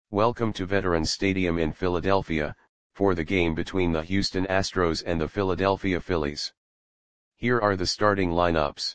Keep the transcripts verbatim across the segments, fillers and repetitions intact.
Welcome to Veterans Stadium in Philadelphia, for the game between the Houston Astros and the Philadelphia Phillies. Here are the starting lineups.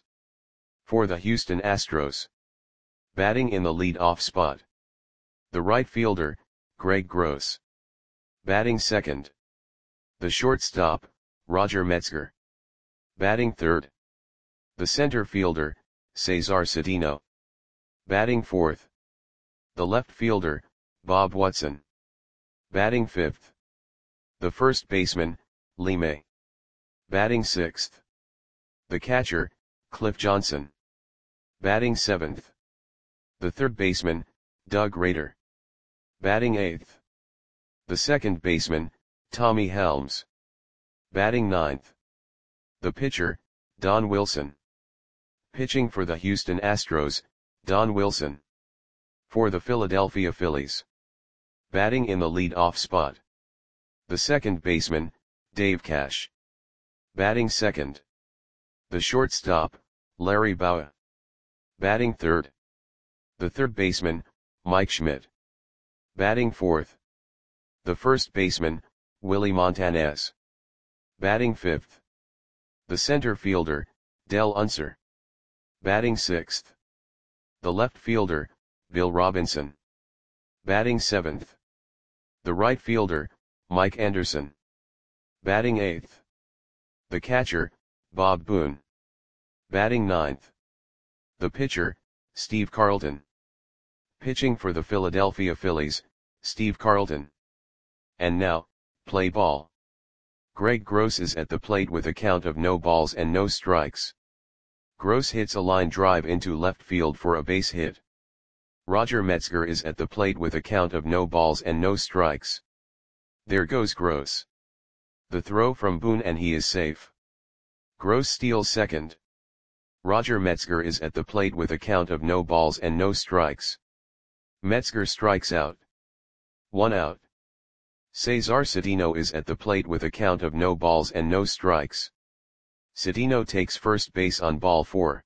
For the Houston Astros. Batting in the lead-off spot. The right fielder, Greg Gross. Batting second. The shortstop, Roger Metzger. Batting third. The center fielder, Cesar Cedeno. Batting fourth. The left fielder, Bob Watson. Batting fifth. The first baseman, Lee May. Batting sixth. The catcher, Cliff Johnson. Batting seventh. The third baseman, Doug Rader. Batting eighth. The second baseman, Tommy Helms. Batting ninth. The pitcher, Don Wilson. Pitching for the Houston Astros, Don Wilson. For the Philadelphia Phillies. Batting in the lead-off spot. The second baseman, Dave Cash. Batting second. The shortstop, Larry Bowa. Batting third. The third baseman, Mike Schmidt. Batting fourth. The first baseman, Willie Montanez. Batting fifth. The center fielder, Del Unser. Batting sixth. The left fielder, Bill Robinson. Batting seventh. The right fielder, Mike Anderson. Batting eighth. The catcher, Bob Boone. Batting ninth. The pitcher, Steve Carlton. Pitching for the Philadelphia Phillies, Steve Carlton. And now, play ball. Greg Gross is at the plate with a count of no balls and no strikes. Gross hits a line drive into left field for a base hit. Roger Metzger is at the plate with a count of no balls and no strikes. There goes Gross. The throw from Boone and he is safe. Gross steals second. Roger Metzger is at the plate with a count of no balls and no strikes. Metzger strikes out. One out. Cesar Cedeno is at the plate with a count of no balls and no strikes. Cedeno takes first base on ball four.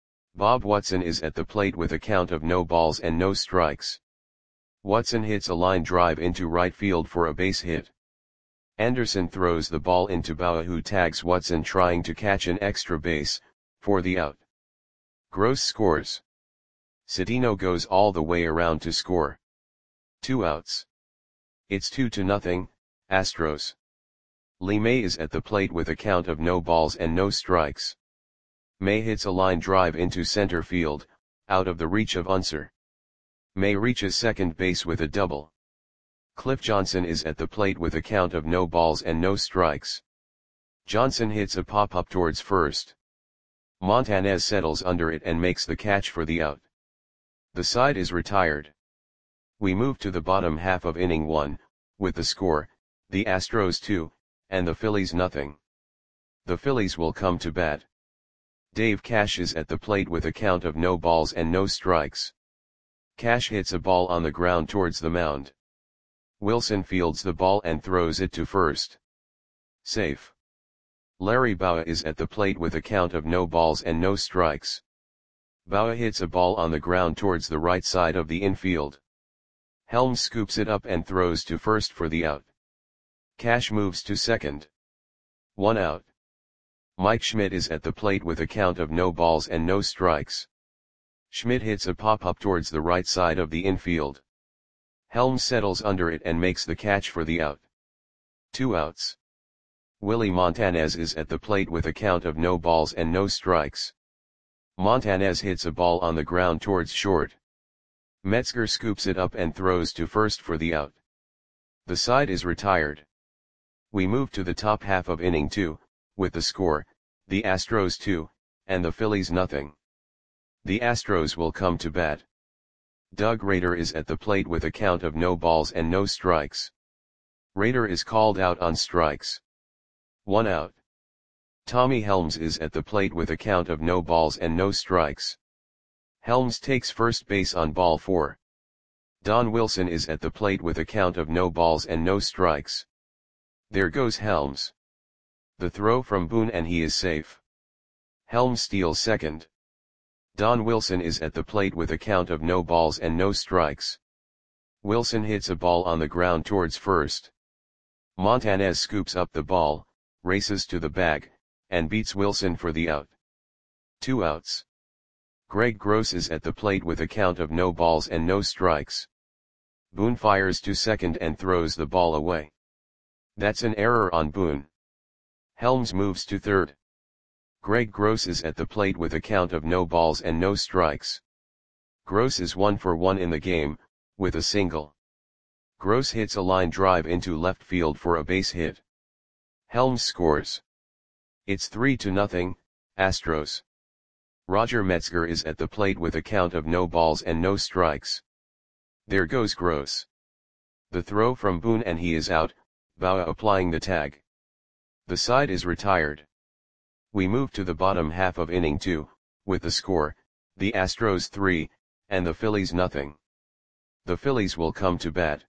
Bob Watson is at the plate with a count of no balls and no strikes. Watson hits a line drive into right field for a base hit. Anderson throws the ball into Bowa, who tags Watson trying to catch an extra base, for the out. Gross scores. Cedeno goes all the way around to score. Two outs. It's two to nothing, Astros. Lee May is at the plate with a count of no balls and no strikes. May hits a line drive into center field, out of the reach of Unser. May reaches second base with a double. Cliff Johnson is at the plate with a count of no balls and no strikes. Johnson hits a pop-up towards first. Montanez settles under it and makes the catch for the out. The side is retired. We move to the bottom half of inning one, with the score, the Astros two, and the Phillies nothing. The Phillies will come to bat. Dave Cash is at the plate with a count of no balls and no strikes. Cash hits a ball on the ground towards the mound. Wilson fields the ball and throws it to first. Safe. Larry Bowa is at the plate with a count of no balls and no strikes. Bowa hits a ball on the ground towards the right side of the infield. Helms scoops it up and throws to first for the out. Cash moves to second. One out. Mike Schmidt is at the plate with a count of no balls and no strikes. Schmidt hits a pop-up towards the right side of the infield. Helms settles under it and makes the catch for the out. Two outs. Willie Montanez is at the plate with a count of no balls and no strikes. Montanez hits a ball on the ground towards short. Metzger scoops it up and throws to first for the out. The side is retired. We move to the top half of inning two, with the score, the Astros two, and the Phillies nothing. The Astros will come to bat. Doug Rader is at the plate with a count of no balls and no strikes. Rader is called out on strikes. One out. Tommy Helms is at the plate with a count of no balls and no strikes. Helms takes first base on ball four. Don Wilson is at the plate with a count of no balls and no strikes. There goes Helms. The throw from Boone and he is safe. Helms steals second. Don Wilson is at the plate with a count of no balls and no strikes. Wilson hits a ball on the ground towards first. Montanez scoops up the ball, races to the bag, and beats Wilson for the out. Two outs. Greg Gross is at the plate with a count of no balls and no strikes. Boone fires to second and throws the ball away. That's an error on Boone. Helms moves to third. Greg Gross is at the plate with a count of no balls and no strikes. Gross is one for one in the game, with a single. Gross hits a line drive into left field for a base hit. Helms scores. It's three to nothing, Astros. Roger Metzger is at the plate with a count of no balls and no strikes. There goes Gross. The throw from Boone and he is out, Bauer applying the tag. The side is retired. We move to the bottom half of inning two, with the score, the Astros three, and the Phillies nothing. The Phillies will come to bat.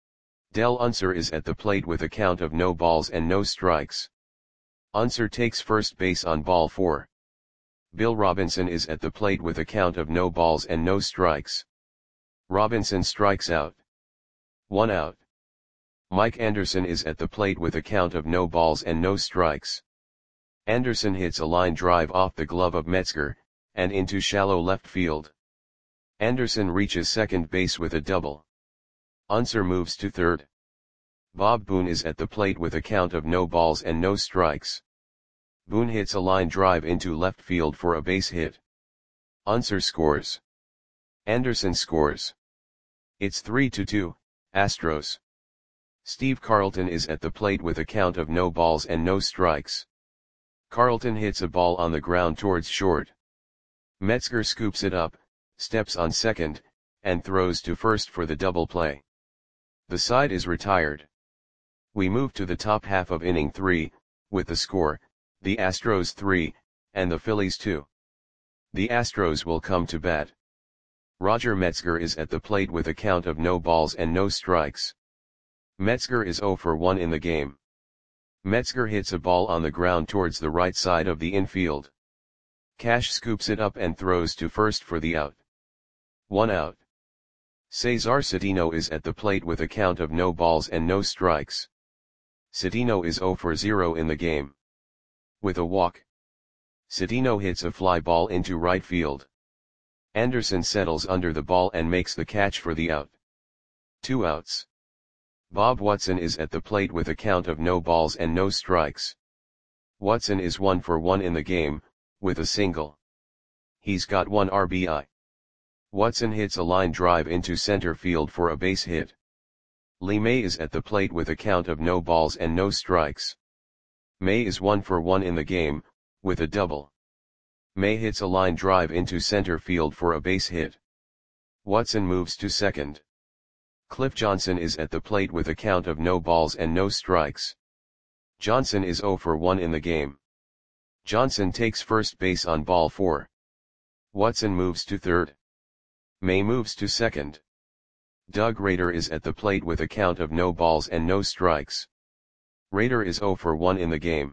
Del Unser is at the plate with a count of no balls and no strikes. Unser takes first base on ball four. Bill Robinson is at the plate with a count of no balls and no strikes. Robinson strikes out. One out. Mike Anderson is at the plate with a count of no balls and no strikes. Anderson hits a line drive off the glove of Metzger, and into shallow left field. Anderson reaches second base with a double. Unser moves to third. Bob Boone is at the plate with a count of no balls and no strikes. Boone hits a line drive into left field for a base hit. Unser scores. Anderson scores. It's three to two, Astros. Steve Carlton is at the plate with a count of no balls and no strikes. Carlton hits a ball on the ground towards short. Metzger scoops it up, steps on second, and throws to first for the double play. The side is retired. We move to the top half of inning three, with the score, the Astros three, and the Phillies two. The Astros will come to bat. Roger Metzger is at the plate with a count of no balls and no strikes. Metzger is zero for one in the game. Metzger hits a ball on the ground towards the right side of the infield. Cash scoops it up and throws to first for the out. One out. Cesar Citino is at the plate with a count of no balls and no strikes. Citino is zero for zero in the game. With a walk. Citino hits a fly ball into right field. Anderson settles under the ball and makes the catch for the out. Two outs. Bob Watson is at the plate with a count of no balls and no strikes. Watson is one for one in the game, with a single. He's got one R B I. Watson hits a line drive into center field for a base hit. Lee May is at the plate with a count of no balls and no strikes. May is one for one in the game, with a double. May hits a line drive into center field for a base hit. Watson moves to second. Cliff Johnson is at the plate with a count of no balls and no strikes. Johnson is zero for one in the game. Johnson takes first base on ball four. Watson moves to third. May moves to second. Doug Rader is at the plate with a count of no balls and no strikes. Rader is zero for one in the game.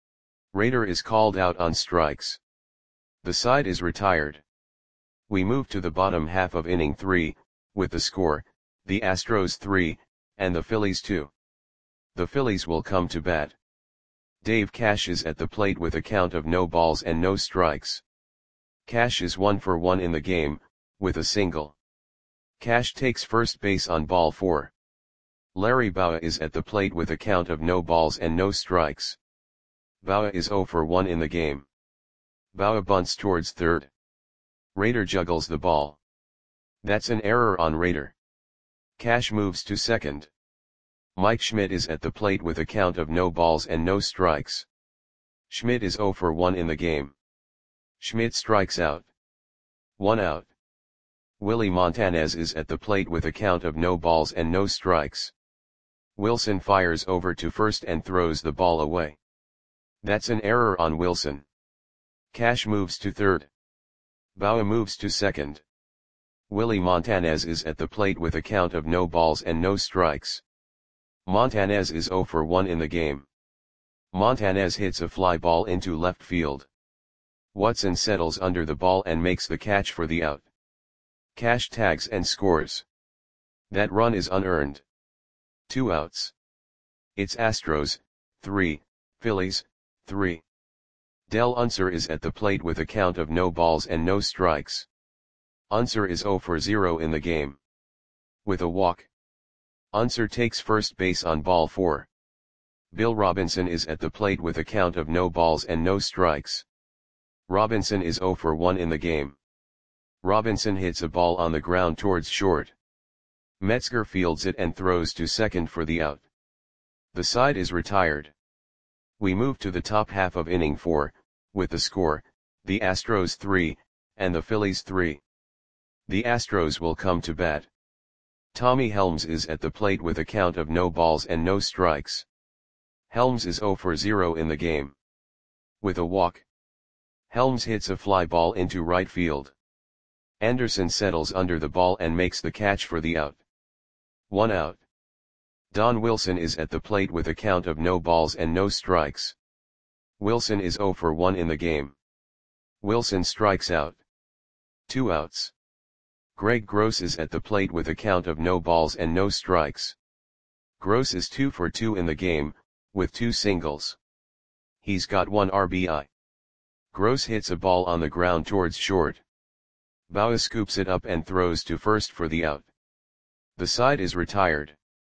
Rader is called out on strikes. The side is retired. We move to the bottom half of inning three, with the score, the Astros three, and the Phillies two. The Phillies will come to bat. Dave Cash is at the plate with a count of no balls and no strikes. Cash is one for one in the game, with a single. Cash takes first base on ball four. Larry Bowa is at the plate with a count of no balls and no strikes. Bowa is zero for one in the game. Bowa bunts towards third. Rader juggles the ball. That's an error on Rader. Cash moves to second. Mike Schmidt is at the plate with a count of no balls and no strikes. Schmidt is zero for one in the game. Schmidt strikes out. One out. Willie Montanez is at the plate with a count of no balls and no strikes. Wilson fires over to first and throws the ball away. That's an error on Wilson. Cash moves to third. Bowa moves to second. Willie Montanez is at the plate with a count of no balls and no strikes. Montanez is zero for one in the game. Montanez hits a fly ball into left field. Watson settles under the ball and makes the catch for the out. Cash tags and scores. That run is unearned. Two outs. It's Astros, three, Phillies, three. Del Unser is at the plate with a count of no balls and no strikes. Unser is zero for zero in the game. With a walk. Unser takes first base on ball four. Bill Robinson is at the plate with a count of no balls and no strikes. Robinson is zero for one in the game. Robinson hits a ball on the ground towards short. Metzger fields it and throws to second for the out. The side is retired. We move to the top half of inning four, with the score, the Astros three, and the Phillies three. The Astros will come to bat. Tommy Helms is at the plate with a count of no balls and no strikes. Helms is zero for zero in the game. With a walk. Helms hits a fly ball into right field. Anderson settles under the ball and makes the catch for the out. One out. Don Wilson is at the plate with a count of no balls and no strikes. Wilson is zero for one in the game. Wilson strikes out. Two outs. Greg Gross is at the plate with a count of no balls and no strikes. Gross is two for two in the game, with two singles. He's got one R B I. Gross hits a ball on the ground towards short. Bauer scoops it up and throws to first for the out. The side is retired.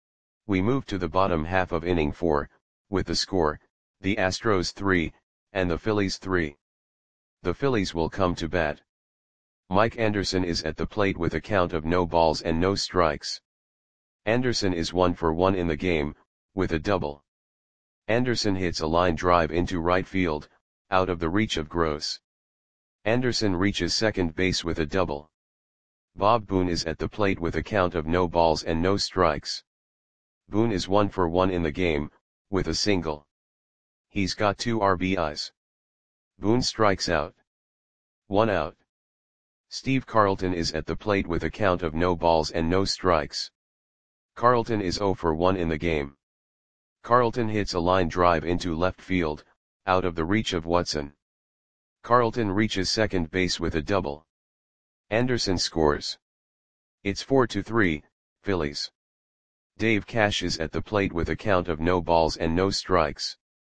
We move to the bottom half of inning four, with the score, the Astros three, and the Phillies three. The Phillies will come to bat. Mike Anderson is at the plate with a count of no balls and no strikes. Anderson is one for one in the game, with a double. Anderson hits a line drive into right field, out of the reach of Gross. Anderson reaches second base with a double. Bob Boone is at the plate with a count of no balls and no strikes. Boone is one for one in the game, with a single. He's got two R B Is. Boone strikes out. One out. Steve Carlton is at the plate with a count of no balls and no strikes. Carlton is zero for one in the game. Carlton hits a line drive into left field, out of the reach of Watson. Carlton reaches second base with a double. Anderson scores. It's four to three, Phillies. Dave Cash is at the plate with a count of no balls and no strikes.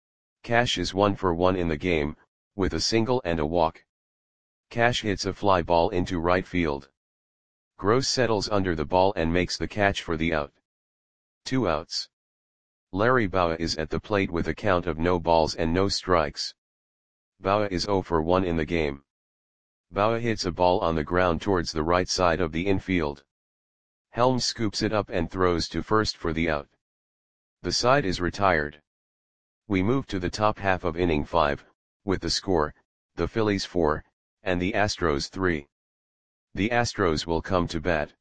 Cash is one for one in the game, with a single and a walk. Cash hits a fly ball into right field. Gross settles under the ball and makes the catch for the out. Two outs. Larry Bowa is at the plate with a count of no balls and no strikes. Bowa is zero for one in the game. Bowa hits a ball on the ground towards the right side of the infield. Helms scoops it up and throws to first for the out. The side is retired. We move to the top half of inning five, with the score, the Phillies four, and the Astros three. The Astros will come to bat.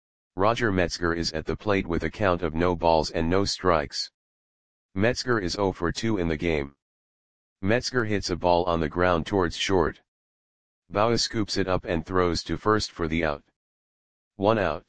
Roger Metzger is at the plate with a count of no balls and no strikes. Metzger is zero for two in the game. Metzger hits a ball on the ground towards short. Bowa scoops it up and throws to first for the out. One out.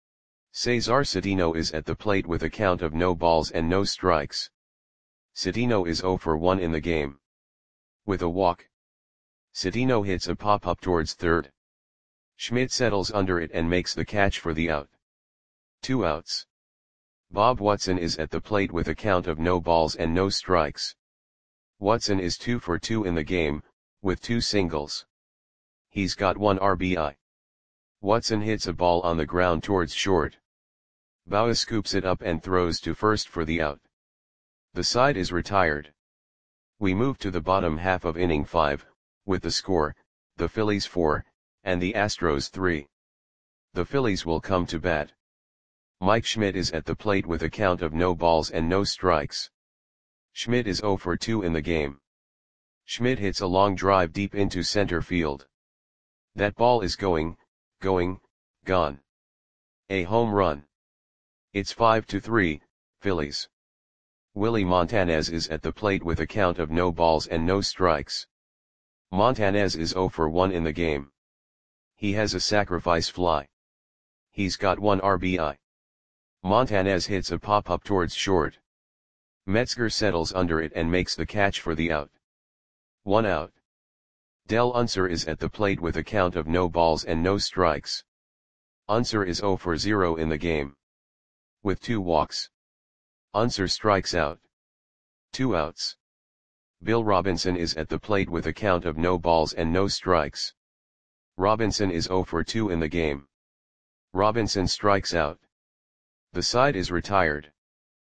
Cesar Cedeno is at the plate with a count of no balls and no strikes. Cedeno is zero for one in the game. With a walk. Cedeno hits a pop-up towards third. Schmidt settles under it and makes the catch for the out. Two outs. Bob Watson is at the plate with a count of no balls and no strikes. Watson is two for two in the game, with two singles. He's got one R B I. Watson hits a ball on the ground towards short. Bowa scoops it up and throws to first for the out. The side is retired. We move to the bottom half of inning five, with the score, the Phillies four, and the Astros three. The Phillies will come to bat. Mike Schmidt is at the plate with a count of no balls and no strikes. Schmidt is zero for two in the game. Schmidt hits a long drive deep into center field. That ball is going, going, gone. A home run. It's five to three, Phillies. Willie Montanez is at the plate with a count of no balls and no strikes. Montanez is zero for one in the game. He has a sacrifice fly. He's got one R B I. Montanez hits a pop-up towards short. Metzger settles under it and makes the catch for the out. One out. Del Unser is at the plate with a count of no balls and no strikes. Unser is zero for zero in the game. With two walks. Unser strikes out. Two outs. Bill Robinson is at the plate with a count of no balls and no strikes. Robinson is zero for two in the game. Robinson strikes out. The side is retired.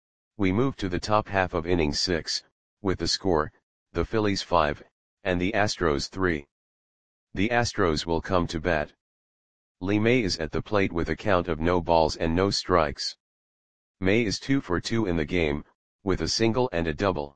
We move to the top half of inning six, with the score, the Phillies five, and the Astros three. The Astros will come to bat. Lee May is at the plate with a count of no balls and no strikes. May is two for two in the game, with a single and a double.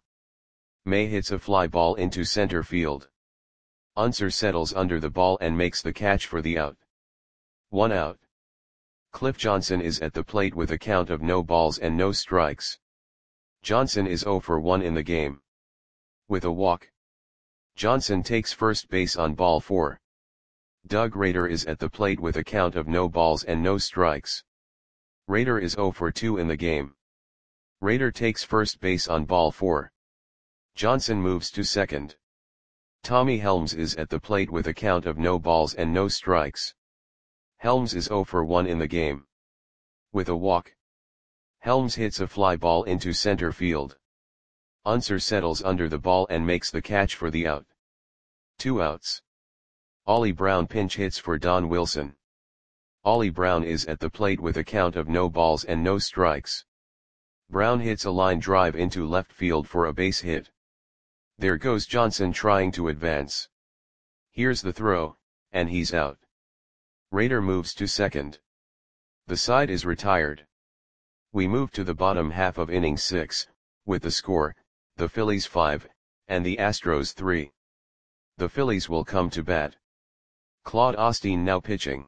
May hits a fly ball into center field. Unser settles under the ball and makes the catch for the out. One out. Cliff Johnson is at the plate with a count of no balls and no strikes. Johnson is zero for one in the game. With a walk. Johnson takes first base on ball four. Doug Rader is at the plate with a count of no balls and no strikes. Rader is zero for two in the game. Rader takes first base on ball four. Johnson moves to second. Tommy Helms is at the plate with a count of no balls and no strikes. Helms is zero for one in the game. With a walk. Helms hits a fly ball into center field. Unser settles under the ball and makes the catch for the out. Two outs. Ollie Brown pinch hits for Don Wilson. Ollie Brown is at the plate with a count of no balls and no strikes. Brown hits a line drive into left field for a base hit. There goes Johnson trying to advance. Here's the throw, and he's out. Rader moves to second. The side is retired. We move to the bottom half of inning six, with the score, the Phillies five, and the Astros three. The Phillies will come to bat. Claude Osteen now pitching.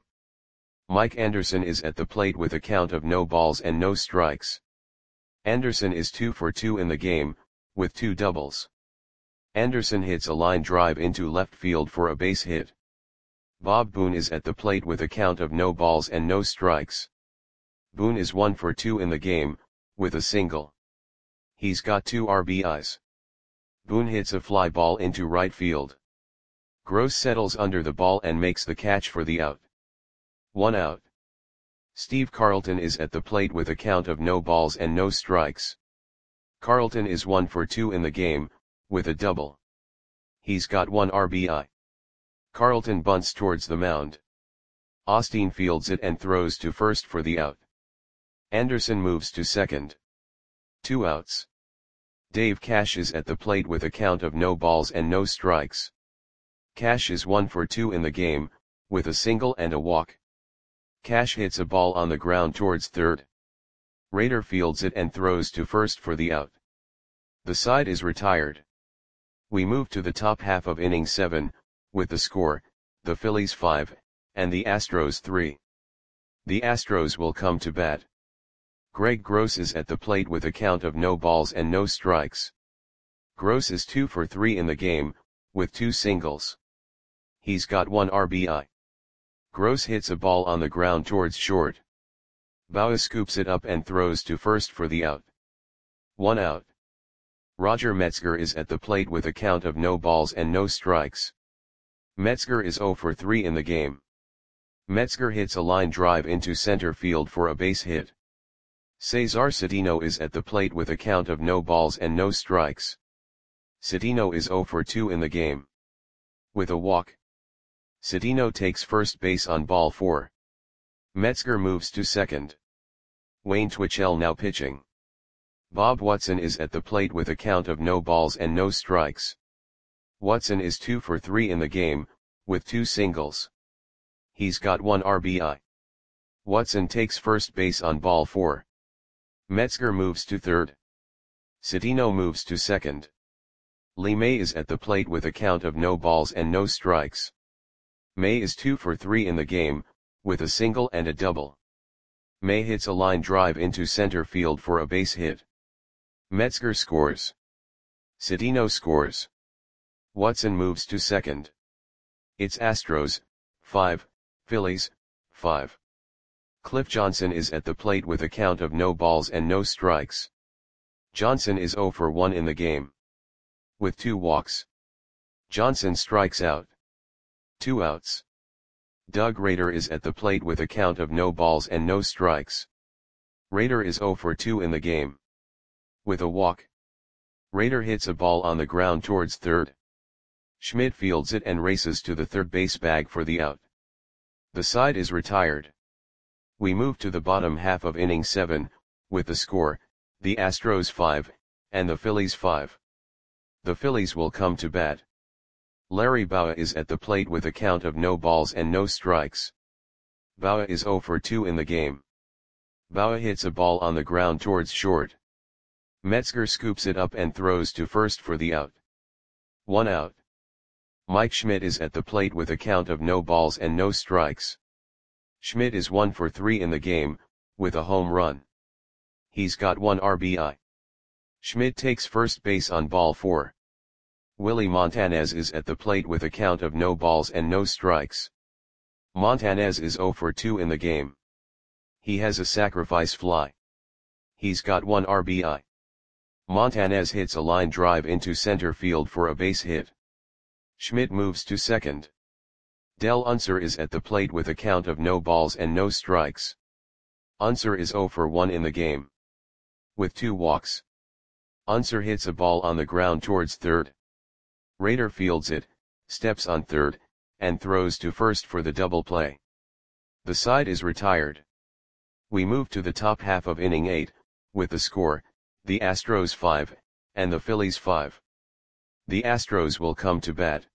Mike Anderson is at the plate with a count of no balls and no strikes. Anderson is two for two in the game, with two doubles. Anderson hits a line drive into left field for a base hit. Bob Boone is at the plate with a count of no balls and no strikes. Boone is one for two in the game, with a single. He's got two R B Is. Boone hits a fly ball into right field. Gross settles under the ball and makes the catch for the out. One out. Steve Carlton is at the plate with a count of no balls and no strikes. Carlton is one for two in the game, with a double. He's got one R B I. Carlton bunts towards the mound. Osteen fields it and throws to first for the out. Anderson moves to second. Two outs. Dave Cash is at the plate with a count of no balls and no strikes. Cash is one for two in the game, with a single and a walk. Cash hits a ball on the ground towards third. Rader fields it and throws to first for the out. The side is retired. We move to the top half of inning seven, with the score, the Phillies five, and the Astros three. The Astros will come to bat. Greg Gross is at the plate with a count of no balls and no strikes. Gross is two for three in the game, with two singles. He's got one R B I. Gross hits a ball on the ground towards short. Bauer scoops it up and throws to first for the out. One out. Roger Metzger is at the plate with a count of no balls and no strikes. Metzger is zero for three in the game. Metzger hits a line drive into center field for a base hit. Cesar Cedeno is at the plate with a count of no balls and no strikes. Cedeno is zero for two in the game. With a walk. Cedeno takes first base on ball four. Metzger moves to second. Wayne Twitchell now pitching. Bob Watson is at the plate with a count of no balls and no strikes. Watson is two for three in the game, with two singles. He's got one R B I. Watson takes first base on ball four. Metzger moves to third. Cedeno moves to second. Lee May is at the plate with a count of no balls and no strikes. May is two for three in the game, with a single and a double. May hits a line drive into center field for a base hit. Metzger scores. Cedeno scores. Watson moves to second. It's Astros, five, Phillies, five. Cliff Johnson is at the plate with a count of no balls and no strikes. Johnson is zero for one in the game. With two walks. Johnson strikes out. Two outs. Doug Rader is at the plate with a count of no balls and no strikes. Rader is zero for two in the game. With a walk, Rader hits a ball on the ground towards third. Schmidt fields it and races to the third base bag for the out. The side is retired. We move to the bottom half of inning seven, with the score, the Astros five, and the Phillies five. The Phillies will come to bat. Larry Bowa is at the plate with a count of no balls and no strikes. Bowa is zero for two in the game. Bowa hits a ball on the ground towards short. Metzger scoops it up and throws to first for the out. One out. Mike Schmidt is at the plate with a count of no balls and no strikes. Schmidt is one for three in the game, with a home run. He's got one R B I. Schmidt takes first base on ball four. Willie Montanez is at the plate with a count of no balls and no strikes. Montanez is zero for two in the game. He has a sacrifice fly. He's got one R B I. Montanez hits a line drive into center field for a base hit. Schmidt moves to second. Del Unser is at the plate with a count of no balls and no strikes. Unser is zero for one in the game. With two walks, Unser hits a ball on the ground towards third. Rader fields it, steps on third, and throws to first for the double play. The side is retired. We move to the top half of inning eight, with the score, the Astros five, and the Phillies five. The Astros will come to bat.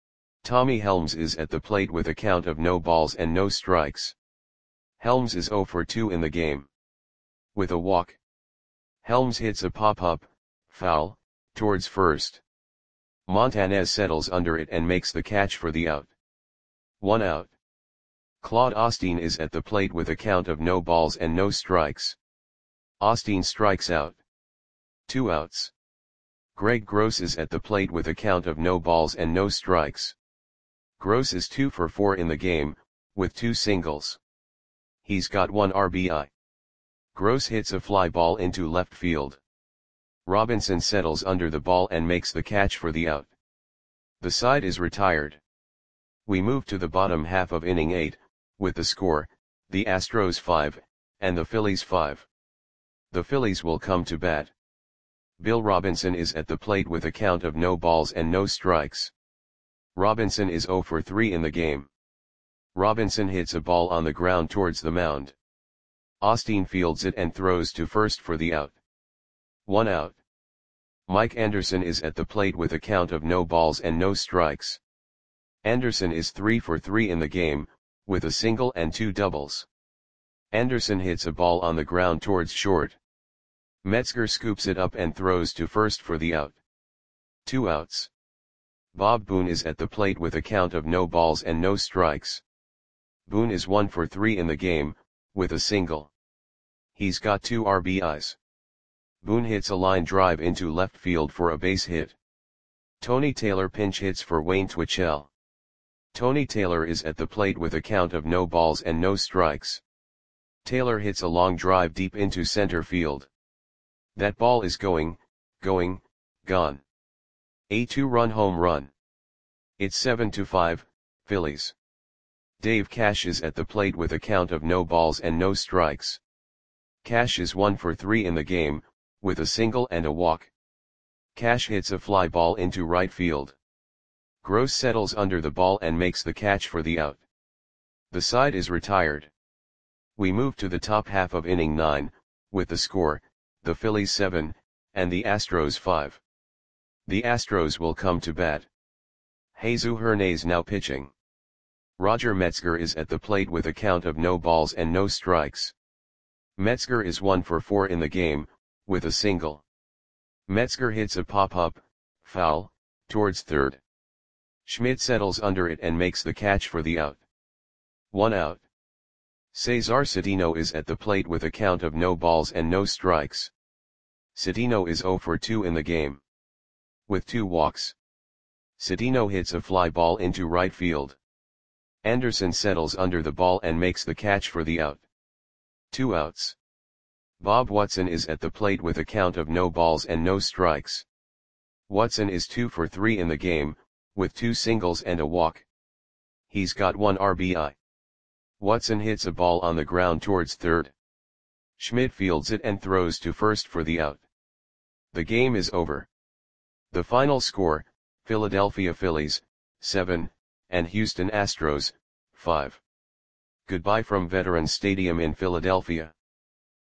Tommy Helms is at the plate with a count of no balls and no strikes. Helms is zero for two in the game. With a walk, Helms hits a pop-up, foul, towards first. Montanez settles under it and makes the catch for the out. One out. Claude Osteen is at the plate with a count of no balls and no strikes. Osteen strikes out. Two outs. Greg Gross is at the plate with a count of no balls and no strikes. Gross is two for four in the game, with two singles. He's got one R B I. Gross hits a fly ball into left field. Robinson settles under the ball and makes the catch for the out. The side is retired. We move to the bottom half of inning eight, with the score, the Astros five, and the Phillies five. The Phillies will come to bat. Bill Robinson is at the plate with a count of no balls and no strikes. Robinson is zero for three in the game. Robinson hits a ball on the ground towards the mound. Osteen fields it and throws to first for the out. One out. Mike Anderson is at the plate with a count of no balls and no strikes. Anderson is three for three in the game, with a single and two doubles. Anderson hits a ball on the ground towards short. Metzger scoops it up and throws to first for the out. Two outs. Bob Boone is at the plate with a count of no balls and no strikes. Boone is one for three in the game, with a single. He's got two R B Is. Boone hits a line drive into left field for a base hit. Tony Taylor pinch hits for Wayne Twitchell. Tony Taylor is at the plate with a count of no balls and no strikes. Taylor hits a long drive deep into center field. That ball is going, going, gone. A two-run home run. It's seven to five, Phillies. Dave Cash is at the plate with a count of no balls and no strikes. Cash is one for three in the game, with a single and a walk. Cash hits a fly ball into right field. Gross settles under the ball and makes the catch for the out. The side is retired. We move to the top half of inning nine, with the score, the Phillies seven, and the Astros five. The Astros will come to bat. Jesus Hernandez now pitching. Roger Metzger is at the plate with a count of no balls and no strikes. Metzger is one for four in the game, with a single. Metzger hits a pop-up, foul, towards third. Schmidt settles under it and makes the catch for the out. One out. Cesar Cedeno is at the plate with a count of no balls and no strikes. Cedeno is zero for two in the game. With two walks, Cedeno hits a fly ball into right field. Anderson settles under the ball and makes the catch for the out. Two outs. Bob Watson is at the plate with a count of no balls and no strikes. Watson is two for three in the game, with two singles and a walk. He's got one R B I. Watson hits a ball on the ground towards third. Schmidt fields it and throws to first for the out. The game is over. The final score, Philadelphia Phillies, seven, and Houston Astros, five. Goodbye from Veterans Stadium in Philadelphia.